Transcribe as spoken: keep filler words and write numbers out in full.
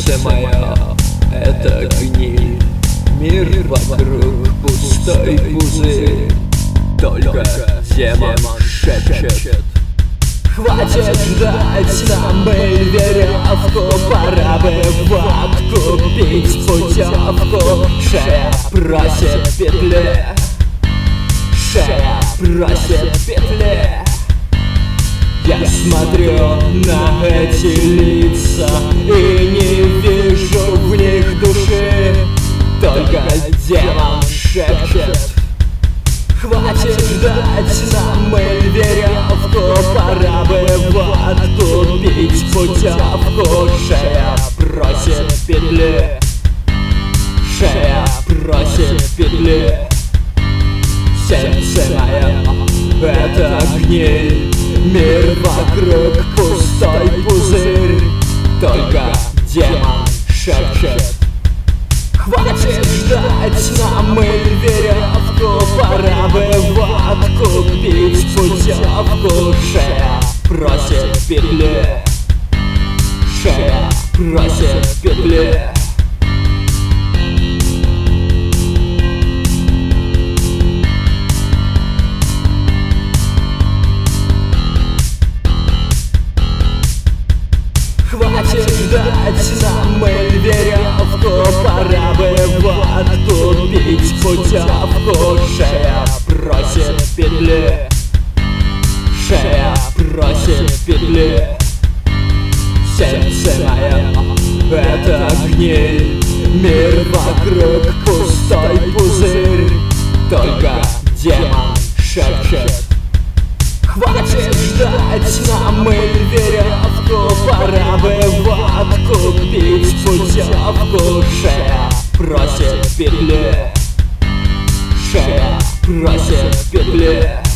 Сердце мое — это гниль, мир вокруг пустой пузырь. Только демон шепчет: хватит ждать нам и веревку, пора бы вот купить путевку. Шея просит петли, шея просит петли. Я смотрю на эти лица и не вижу в них души. Только демон шепчет: хватит ждать нам и веревку, пора бы вот купить путевку. Шея просит петли, шея просит петли. Сердце мое — это гниль, мир вокруг пустой пузырь. Только демон шепчет: хватит ждать нам и веревку, пора бы вот купить путевку. Шея просит петли, шея просит петли. Хватит ждать нам и веревку, пора бы вот купить путевку. Шея просит петли, шея просит петли. Сердце мое — это гниль, мир вокруг пустой пузырь. Только демон шепчет: хватит ждать нам и веревку, пора бы вот купить путевку. Шея просит петли, шея просит петли.